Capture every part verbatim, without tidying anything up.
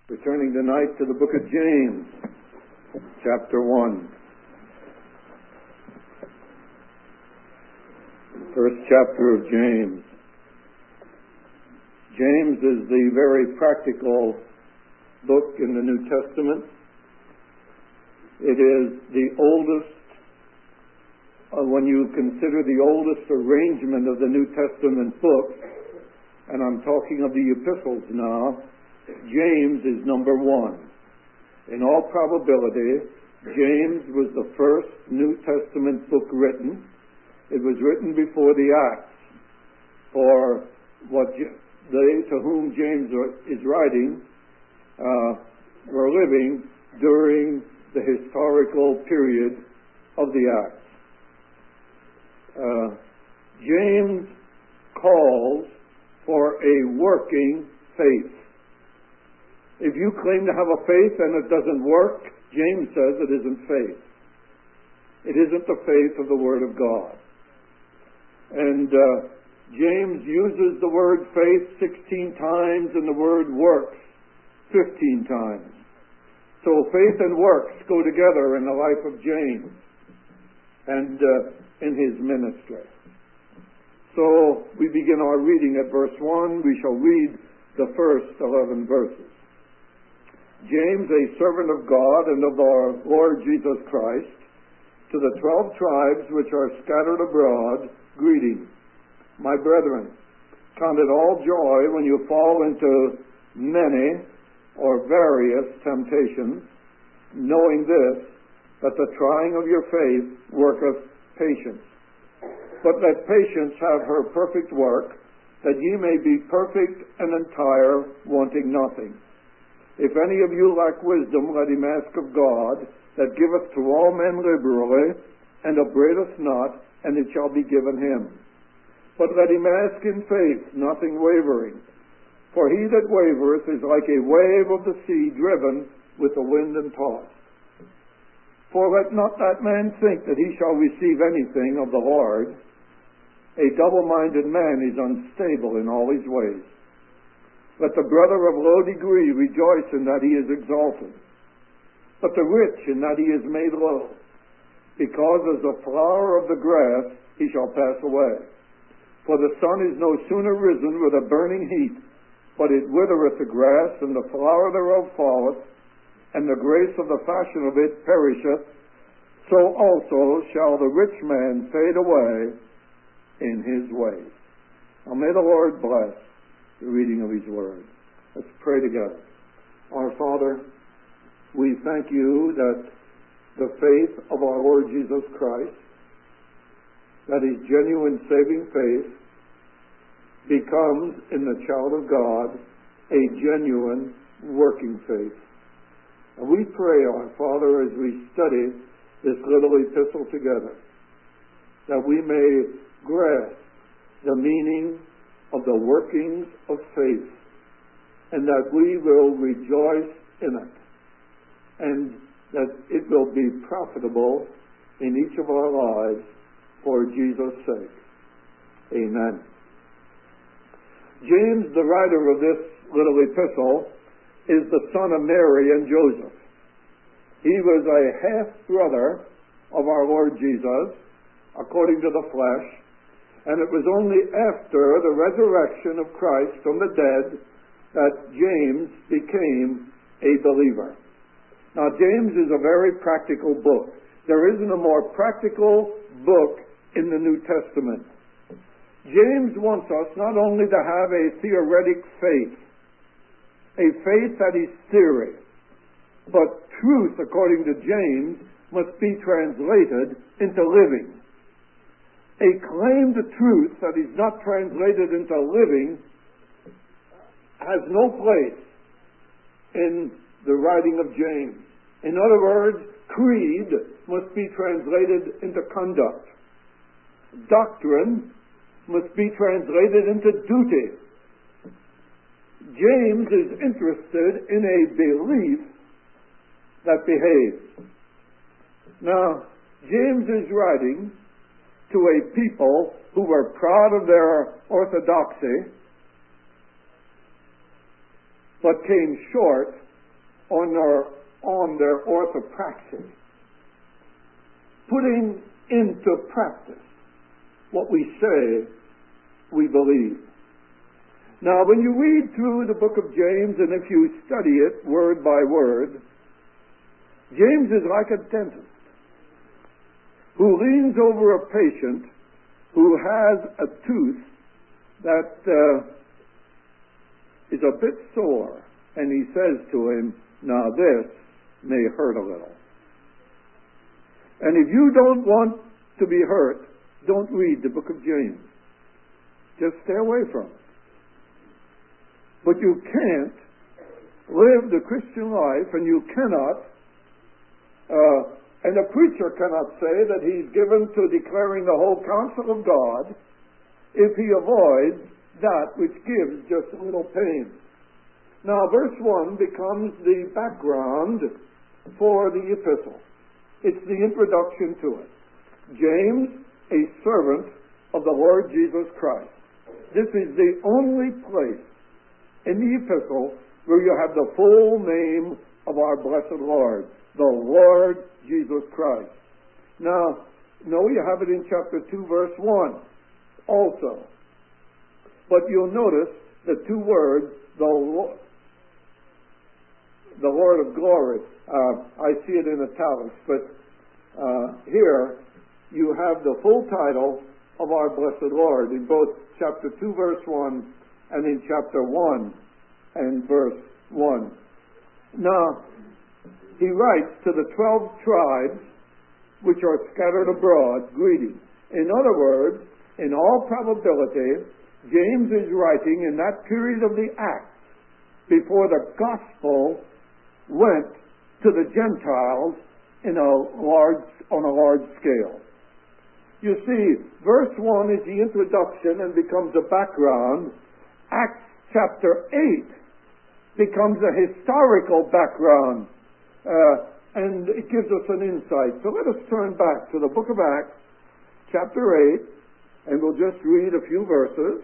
We're turning tonight to the book of James, chapter one. First chapter of James. James is the very practical book in the New Testament. It is the oldest, uh, when you consider the oldest arrangement of the New Testament books, and I'm talking of the epistles now, James is number one. In all probability, James was the first New Testament book written. It was written before the Acts, for what they to whom James is writing uh, were living during the historical period of the Acts. Uh, James calls for a working faith. If you claim to have a faith and it doesn't work, James says it isn't faith. It isn't the faith of the Word of God. And uh, James uses the word faith sixteen times and the word works fifteen times. So faith and works go together in the life of James and uh, in his ministry. So we begin our reading at verse one. We shall read the first eleven verses. James, a servant of God and of our Lord Jesus Christ, to the twelve tribes which are scattered abroad, greeting. My brethren, count it all joy when you fall into many or various temptations, knowing this, that the trying of your faith worketh patience. But let patience have her perfect work, that ye may be perfect and entire, wanting nothing. If any of you lack wisdom, let him ask of God, that giveth to all men liberally, and upbraideth not, and it shall be given him. But let him ask in faith, nothing wavering. For he that wavereth is like a wave of the sea, driven with the wind and tossed. For let not that man think that he shall receive anything of the Lord. A double-minded man is unstable in all his ways. Let the brother of low degree rejoice in that he is exalted, but the rich in that he is made low. Because as the flower of the grass he shall pass away. For the sun is no sooner risen with a burning heat, but it withereth the grass, and the flower thereof falleth, and the grace of the fashion of it perisheth. So also shall the rich man fade away in his ways. Now may the Lord bless the reading of his word. Let's pray together. Our Father, we thank you that the faith of our Lord Jesus Christ, that is genuine saving faith, becomes in the child of God a genuine working faith. And we pray, our Father, as we study this little epistle together, that we may grasp the meaning of the workings of faith, and that we will rejoice in it, and that it will be profitable in each of our lives for Jesus' sake. Amen. James, the writer of this little epistle, is the son of Mary and Joseph. He was a half-brother of our Lord Jesus, according to the flesh, and it was only after the resurrection of Christ from the dead that James became a believer. Now, James is a very practical book. There isn't a more practical book in the New Testament. James wants us not only to have a theoretic faith, a faith that is theory, but truth, according to James, must be translated into living. A claim to truth that is not translated into living has no place in the writing of James. In other words, creed must be translated into conduct. Doctrine must be translated into duty. James is interested in a belief that behaves. Now, James is writing to a people who were proud of their orthodoxy, but came short on their, on their orthopraxy, putting into practice what we say we believe. Now, when you read through the book of James, and if you study it word by word, James is like a dentist who leans over a patient who has a tooth that uh, is a bit sore, and he says to him, now this may hurt a little. And if you don't want to be hurt, don't read the book of James. Just stay away from it. But you can't live the Christian life, and you cannot, uh, and a preacher cannot say that he's given to declaring the whole counsel of God if he avoids that which gives just a little pain. Now, verse one becomes the background for the epistle. It's the introduction to it. James, a servant of the Lord Jesus Christ. This is the only place in the epistle where you have the full name of our blessed Lord, the Lord Jesus Christ. Now, no, you have it in chapter two, verse one also. But you'll notice the two words, the Lord, the Lord of glory. Uh, I see it in italics, but uh, here you have the full title of our blessed Lord in both chapter two, verse one, and in chapter one and verse one. Now, he writes to the twelve tribes which are scattered abroad, greeting. In other words, in all probability, James is writing in that period of the Acts before the gospel went to the Gentiles in a large, on a large scale. You see, verse one is the introduction and becomes a background. Acts chapter eight becomes a historical background, uh, and it gives us an insight. So let us turn back to the book of Acts, chapter eight, and we'll just read a few verses.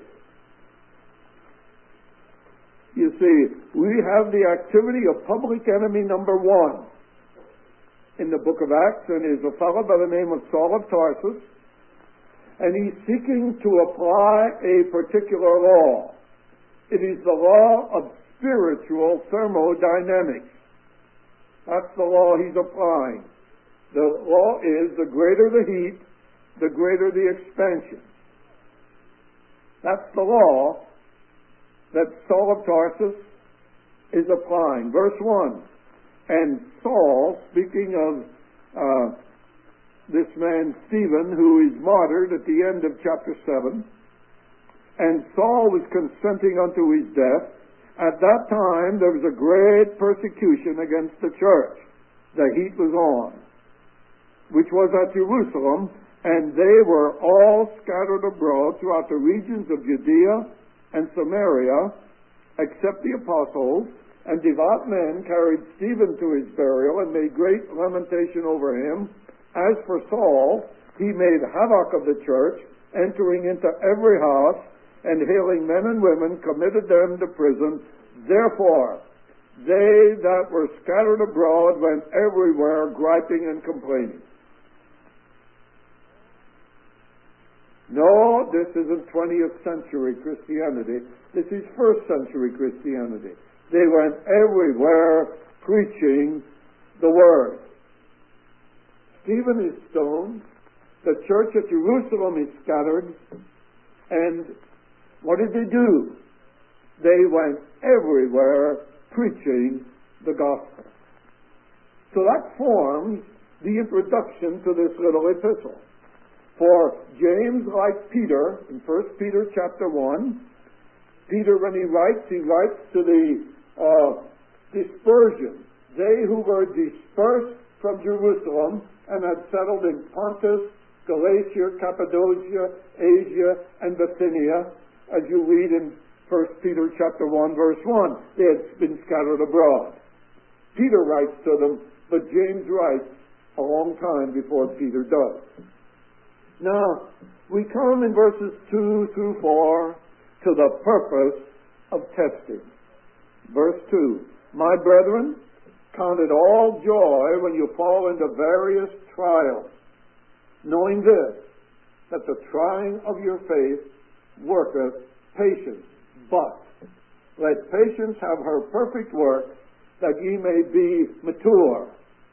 You see, we have the activity of public enemy number one in the book of Acts, and is a fellow by the name of Saul of Tarsus, and he's seeking to apply a particular law. It is the law of spiritual thermodynamics. That's the law he's applying. The law is the greater the heat, the greater the expansion. That's the law that Saul of Tarsus is applying. Verse one, and Saul, speaking of uh, this man Stephen, who is martyred at the end of chapter seven, and Saul was consenting unto his death. At that time there was a great persecution against the church. The heat was on, which was at Jerusalem, and they were all scattered abroad throughout the regions of Judea and Samaria, except the apostles, and devout men carried Stephen to his burial and made great lamentation over him. As for Saul, he made havoc of the church, entering into every house, and hailing men and women, committed them to prison. Therefore, they that were scattered abroad went everywhere, griping and complaining. No, this isn't twentieth century Christianity. This is first century Christianity. They went everywhere preaching the Word. Stephen is stoned. The church at Jerusalem is scattered. And what did they do? They went everywhere preaching the gospel. So that forms the introduction to this little epistle. For James, like Peter, in First Peter chapter one, Peter, when he writes, he writes to the uh, dispersion. They who were dispersed from Jerusalem and had settled in Pontus, Galatia, Cappadocia, Asia, and Bithynia, as you read in First Peter chapter one, verse one. They had been scattered abroad. Peter writes to them, but James writes a long time before Peter does. Now, we come in verses two through four to the purpose of testing. Verse two, my brethren, Count it all joy when you fall into various trials, knowing this, that the trying of your faith worketh patience. But let patience have her perfect work, that ye may be mature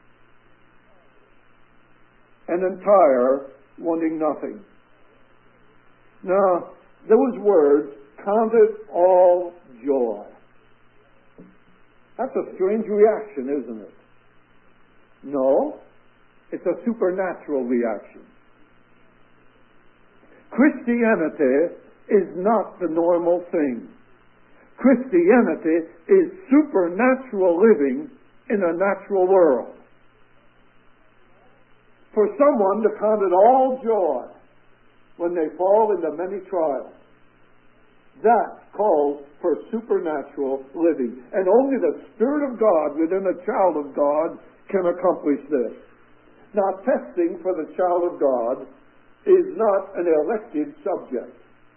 and entire, wanting nothing. Now, those words, count it all joy. That's a strange reaction, isn't it? No, it's a supernatural reaction. Christianity is not the normal thing. Christianity is supernatural living in a natural world. For someone to count it all joy when they fall into many trials, that calls for supernatural living. And only the Spirit of God within a child of God can accomplish this. Now, testing for the child of God is not an elective subject.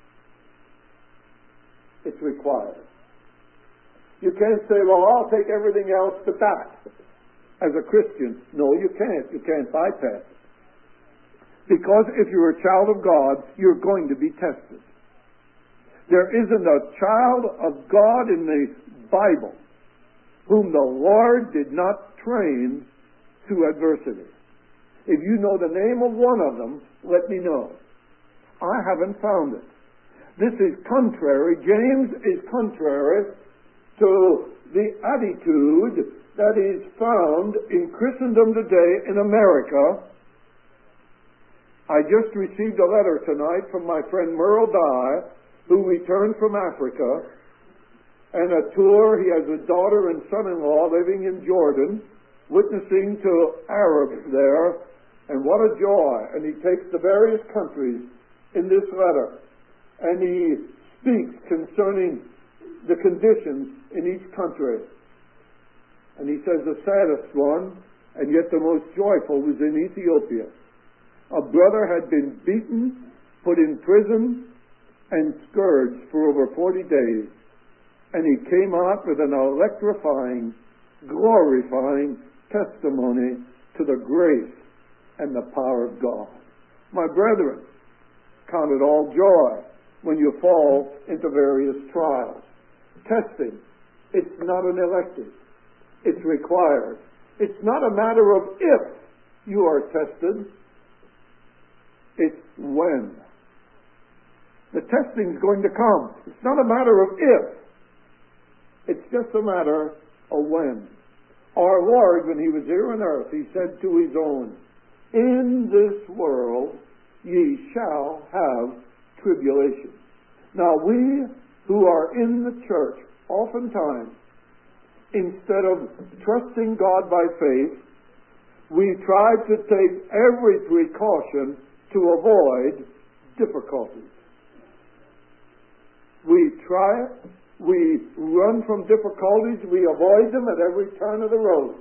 It's required. You can't say, well, I'll take everything else but that as a Christian. No, you can't. You can't bypass it. Because if you're a child of God, you're going to be tested. There isn't a child of God in the Bible whom the Lord did not train through adversity. If you know the name of one of them, let me know. I haven't found it. This is contrary, James is contrary to the attitude that is found in Christendom today in America. I just received a letter tonight from my friend Merle Dye, who returned from Africa, and a tour. He has a daughter and son-in-law living in Jordan, witnessing to Arabs there, and what a joy. And he takes the various countries in this letter, and he speaks concerning the conditions in each country. And he says the saddest one, and yet the most joyful, was in Ethiopia. A brother had been beaten, put in prison, and scourged for over forty days. And he came out with an electrifying, glorifying testimony to the grace and the power of God. My brethren, count it all joy when you fall into various trials. Testing, it's not an elective. It's required. It's not a matter of if you are tested. It's when. The testing's going to come. It's not a matter of if. It's just a matter of when. Our Lord, when he was here on earth, he said to his own, in this world ye shall have tribulation. Now we who are in the church, oftentimes, instead of trusting God by faith, we try to take every precaution to avoid difficulties. We try it, we run from difficulties, we avoid them at every turn of the road.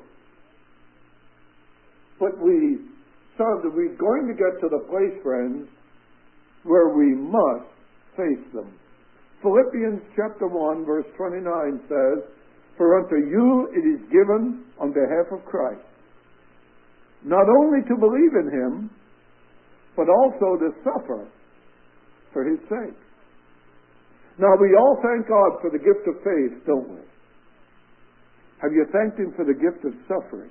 But we found that we're going to get to the place, friends, where we must face them. Philippians chapter one, verse twenty-nine says, for unto you it is given on behalf of Christ, not only to believe in him, but also to suffer for his sake. Now, we all thank God for the gift of faith, don't we? Have you thanked him for the gift of suffering?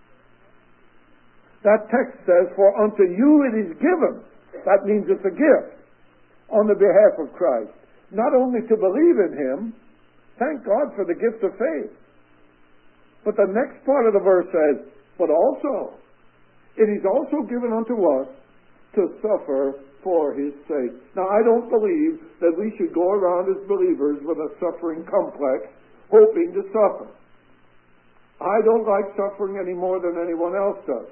That text says, for unto you it is given. That means it's a gift on the behalf of Christ. Not only to believe in him, thank God for the gift of faith. But the next part of the verse says, but also, it is also given unto us to suffer for his sake. Now, I don't believe that we should go around as believers with a suffering complex, hoping to suffer. I don't like suffering any more than anyone else does.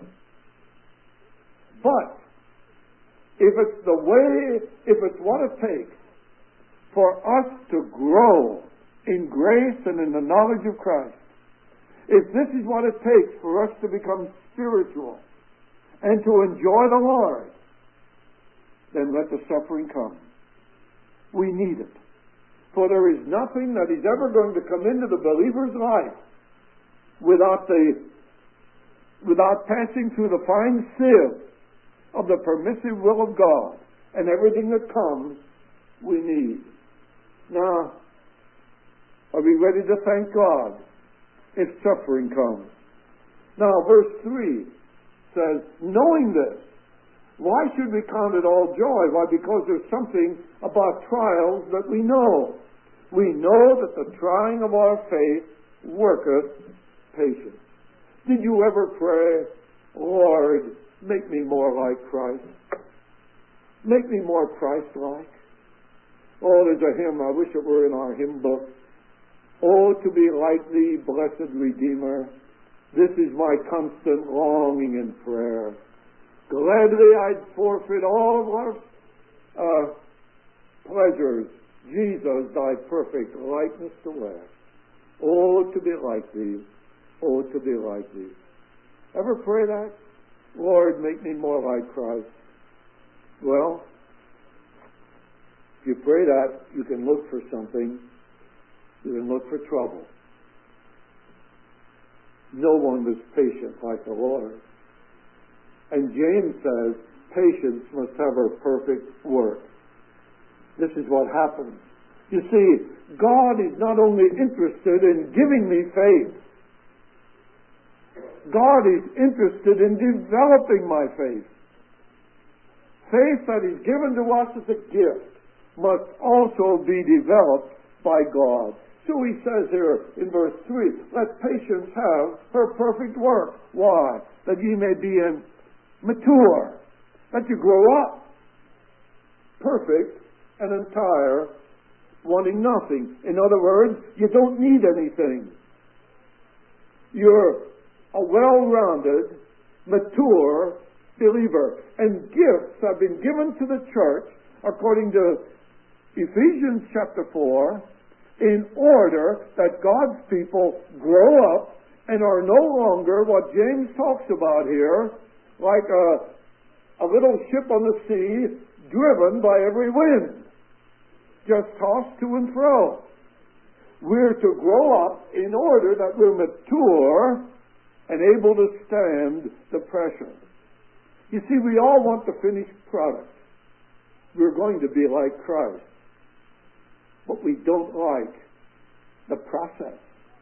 But, if it's the way, if it's what it takes for us to grow in grace and in the knowledge of Christ, if this is what it takes for us to become spiritual and to enjoy the Lord, then let the suffering come. We need it. For there is nothing that is ever going to come into the believer's life without the without passing through the fine sieve of the permissive will of God and everything that comes, we need. Now, are we ready to thank God if suffering comes? Now, verse three says, knowing this, why should we count it all joy? Why? Because there's something about trials that we know. We know that the trying of our faith worketh patience. Did you ever pray, Lord, make me more like Christ? Make me more Christ-like? Oh, there's a hymn, I wish it were in our hymn book. Oh, to be like thee, blessed Redeemer, this is my constant longing and prayer. Gladly I'd forfeit all of our uh, pleasures, Jesus, thy perfect likeness to wear. Oh, to be like thee. Oh, to be like thee. Ever pray that? Lord, make me more like Christ. Well, if you pray that, you can look for something. You can look for trouble. No one was patient like the Lord. And James says, patience must have her perfect work. This is what happens. You see, God is not only interested in giving me faith, God is interested in developing my faith. Faith that is given to us as a gift must also be developed by God. So he says here in verse three, let patience have her perfect work. Why? That ye may be in mature, that you grow up, perfect and entire, wanting nothing. In other words, you don't need anything. You're a well-rounded, mature believer. And gifts have been given to the church, according to Ephesians chapter four, in order that God's people grow up and are no longer what James talks about here, like a, a little ship on the sea driven by every wind, just tossed to and fro. We're to grow up in order that we're mature and able to stand the pressure. You see, we all want the finished product. We're going to be like Christ. But we don't like the process.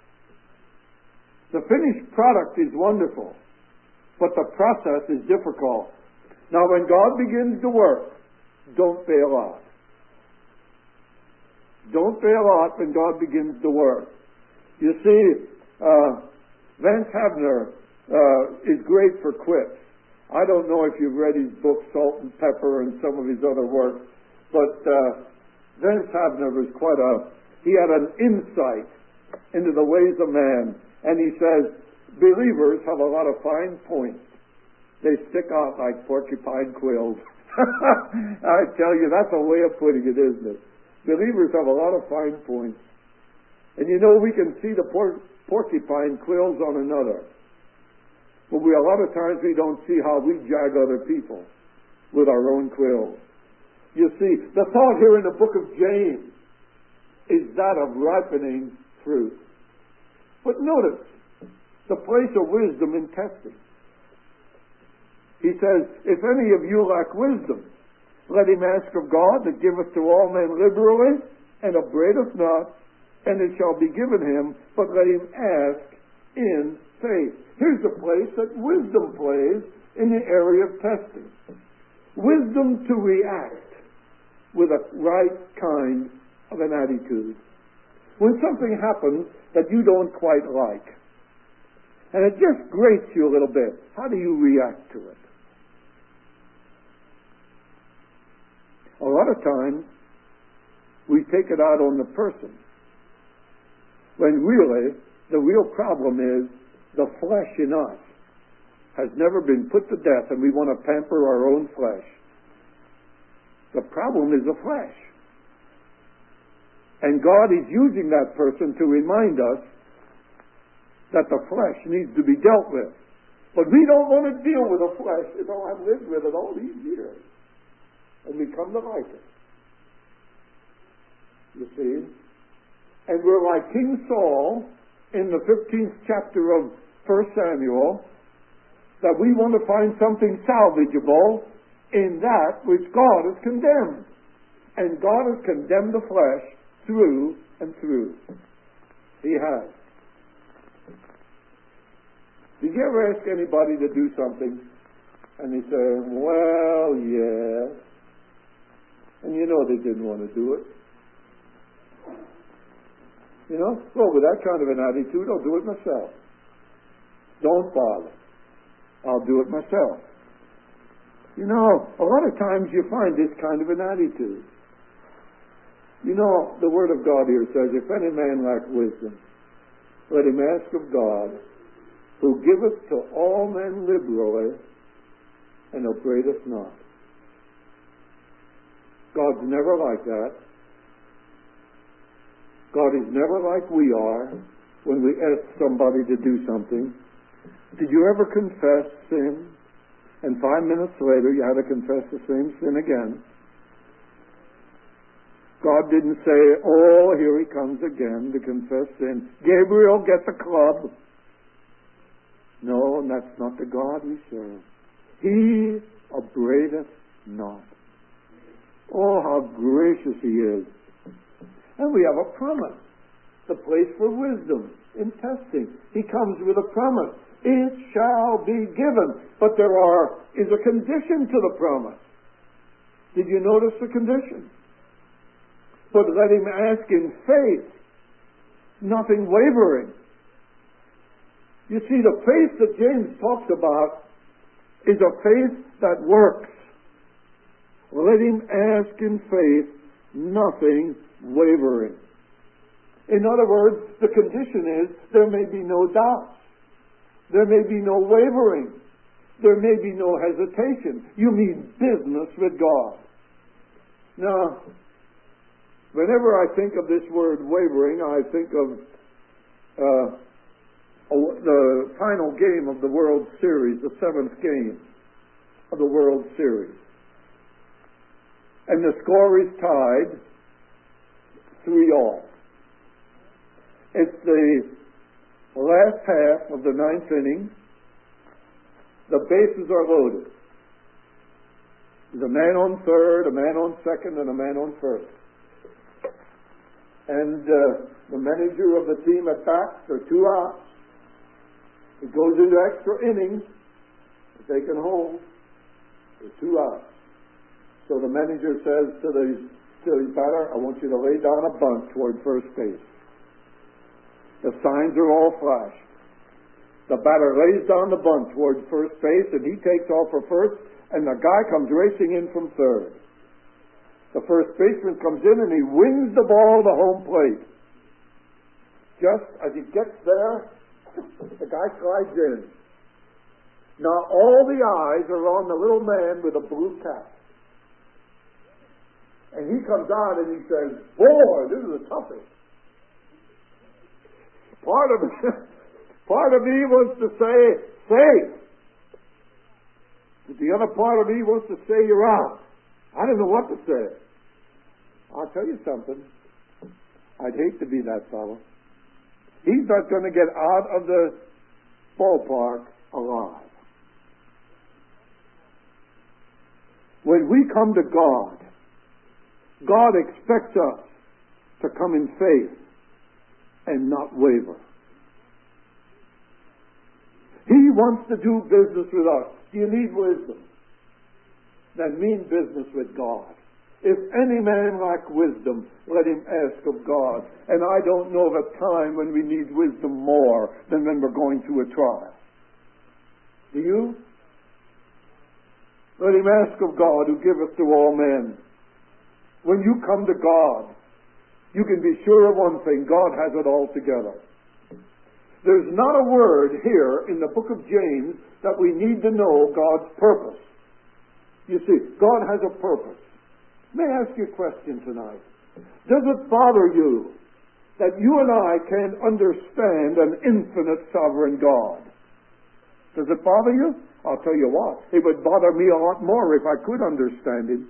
The finished product is wonderful, but the process is difficult. Now, when God begins to work, don't bail out. Don't bail out when God begins to work. You see, uh, Vance Havner uh, is great for quips. I don't know if you've read his book, Salt and Pepper, and some of his other work, but uh, Vance Havner was quite a, he had an insight into the ways of man. And he says, believers have a lot of fine points. They stick out like porcupine quills. I tell you, that's a way of putting it, isn't it? Believers have a lot of fine points. And you know, we can see the por- porcupine quills on another. But we, a lot of times we don't see how we jag other people with our own quills. You see, the thought here in the book of James is that of ripening fruit. But notice the place of wisdom in testing. He says, if any of you lack wisdom, let him ask of God that giveth to all men liberally and upbraideth not, and it shall be given him, but let him ask in faith. Here's the place that wisdom plays in the area of testing. Wisdom to react with a right kind of an attitude. When something happens that you don't quite like, and it just grates you a little bit, how do you react to it? A lot of times, we take it out on the person, when really, the real problem is the flesh in us has never been put to death, and we want to pamper our own flesh. The problem is the flesh. And God is using that person to remind us that the flesh needs to be dealt with. But we don't want to deal with the flesh. You know, I've lived with it all these years. And we come to like it. You see? And we're like King Saul in the fifteenth chapter of First Samuel that we want to find something salvageable in that which God has condemned. And God has condemned the flesh through and through. He has. Did you ever ask anybody to do something and they say, well, yeah, and you know they didn't want to do it? You know? Well, with that kind of an attitude, I'll do it myself. Don't bother. I'll do it myself. You know, a lot of times you find this kind of an attitude. You know, the Word of God here says, if any man lack wisdom, let him ask of God, who giveth to all men liberally, and upbraideth not. God's never like that. God is never like we are when we ask somebody to do something. Did you ever confess sin, and five minutes later you had to confess the same sin again? God didn't say, oh, here he comes again to confess sin. Gabriel, get the club. No, and that's not the God we serve. He upbraideth not. Oh, how gracious he is. And we have a promise. The place for wisdom in testing. He comes with a promise. It shall be given. But there are is a condition to the promise. Did you notice the condition? But let him ask in faith, nothing wavering. You see, the faith that James talks about is a faith that works. Let him ask in faith, nothing wavering. In other words, the condition is there may be no doubt. There may be no wavering. There may be no hesitation. You mean business with God. Now, whenever I think of this word wavering, I think of uh, the final game of the World Series, the seventh game of the World Series. And the score is tied three all. It's the last half of the ninth inning. The bases are loaded. There's a man on third, a man on second, and a man on first. And uh, the manager of the team at bats, there are two outs. It goes into extra innings. They can hold. There's two outs. So the manager says to the, to the batter, I want you to lay down a bunt toward first base. The signs are all flashed. The batter lays down the bunt toward first base, and he takes off for first, and the guy comes racing in from third. The first baseman comes in, and he wings the ball to home plate. Just as he gets there, the guy slides in. Now all the eyes are on the little man with a blue cap. And he comes out and he says, boy, this is the toughest. Part of part of me wants to say, safe. But the other part of me wants to say, you're out. I don't know what to say. I'll tell you something. I'd hate to be that fellow. He's not going to get out of the ballpark alive. When we come to God, God expects us to come in faith and not waver. He wants to do business with us. Do you need wisdom? Then mean business with God. If any man lack wisdom, let him ask of God. And I don't know of a time when we need wisdom more than when we're going through a trial. Do you? Let him ask of God who giveth to all men. When you come to God, you can be sure of one thing, God has it all together. There's not a word here in the book of James that we need to know God's purpose. You see, God has a purpose. May I ask you a question tonight? Does it bother you that you and I can't understand an infinite sovereign God? Does it bother you? I'll tell you what, it would bother me a lot more if I could understand Him.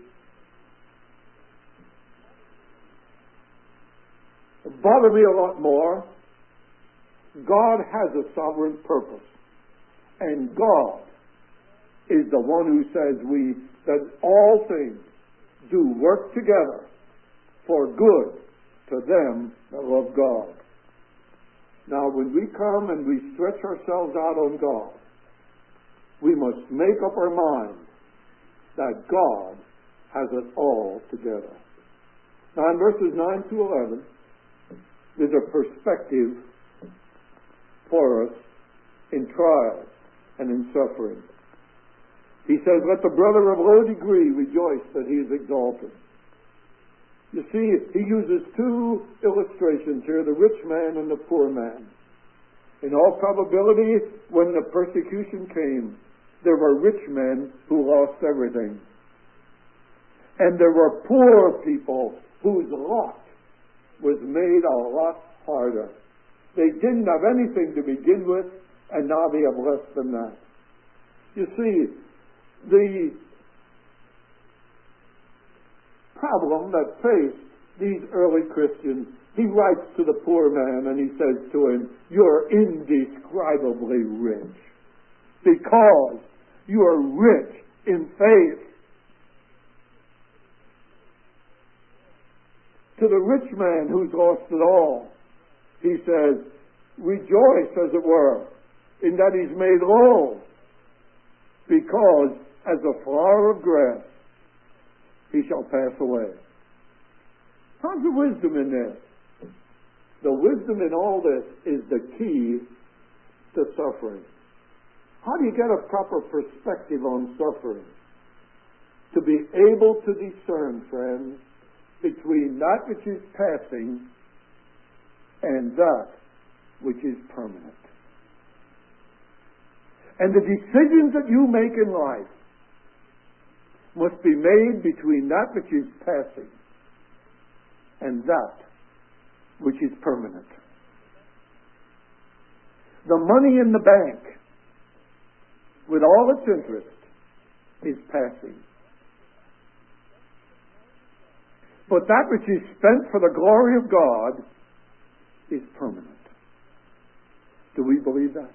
It would bother me a lot more God has a sovereign purpose. And God is the one who says we that all things do work together for good to them that love God. Now, when we come and we stretch ourselves out on God, we must make up our mind that God has it all together. Now, in verses nine to eleven, there's a perspective for us in trials and in suffering. He says, let the brother of low degree rejoice that he is exalted. You see, he uses two illustrations here, the rich man and the poor man. In all probability, when the persecution came, there were rich men who lost everything. And there were poor people whose lot was made a lot harder. They didn't have anything to begin with, and now they have less than that. You see, the problem that faced these early Christians, he writes to the poor man and he says to him, you're indescribably rich because you are rich in faith. To the rich man who's lost it all, he says, rejoice, as it were, in that he's made low, because as a flower of grass he shall pass away. How's the wisdom in this? The wisdom in all this is the key to suffering. How do you get a proper perspective on suffering? To be able to discern, friends, between that which is passing and that which is permanent. And the decisions that you make in life must be made between that which is passing and that which is permanent. The money in the bank, with all its interest, is passing. But that which is spent for the glory of God is permanent. Do we believe that?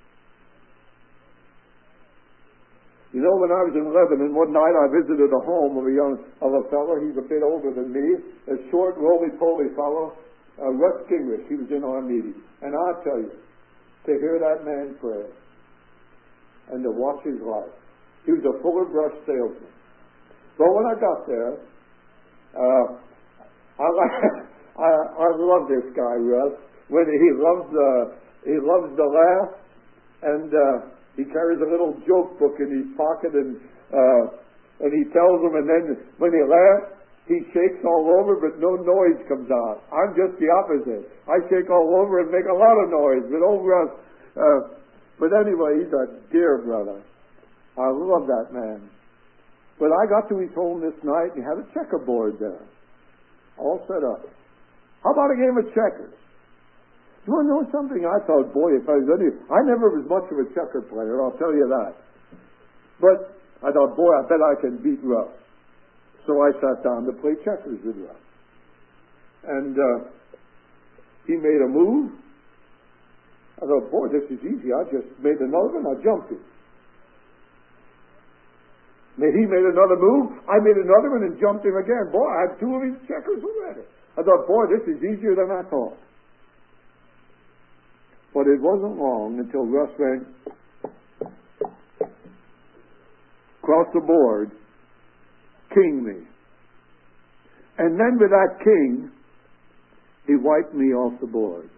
You know, when I was in Lebanon, one night I visited a home of a young of a fellow. He's a bit older than me, a short, roly-poly fellow, uh, Russ Gingrich. He was in our meeting. And I'll tell you, to hear that man pray and to watch his life. He was a fuller brush salesman. But when I got there, uh, I, I, I love this guy, Russ. When he loves, uh, he loves to laugh, and uh, he carries a little joke book in his pocket, and uh, and he tells them, and then when he laughs, he shakes all over, but no noise comes out. I'm just the opposite. I shake all over and make a lot of noise, but old Russ. Uh, but anyway, he's a dear brother. I love that man. But I got to his home this night, and he had a checkerboard there, all set up. How about a game of checkers? You want to know something? I thought, boy, if I was any... I never was much of a checker player, I'll tell you that. But I thought, boy, I bet I can beat Russ. So I sat down to play checkers with Russ. And uh, he made a move. I thought, boy, this is easy. I just made another one. I jumped it. He made another move. I made another one and jumped him again. Boy, I had two of his checkers already. I thought, boy, this is easier than I thought. But it wasn't long until Russ went across the board, king me. And then with that king, he wiped me off the board.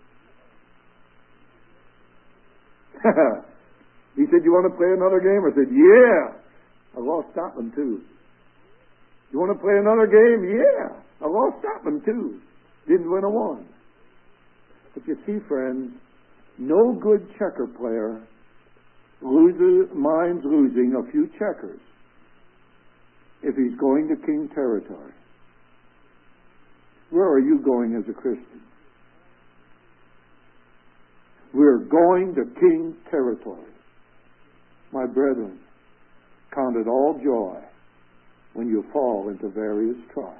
He said, you want to play another game? I said, yeah. I lost that one too. You want to play another game? Yeah. I lost that one too. Didn't win a one. But you see, friends, no good checker player loses, minds losing a few checkers if he's going to king territory. Where are you going as a Christian? We're going to king territory. My brethren, count it all joy when you fall into various trials.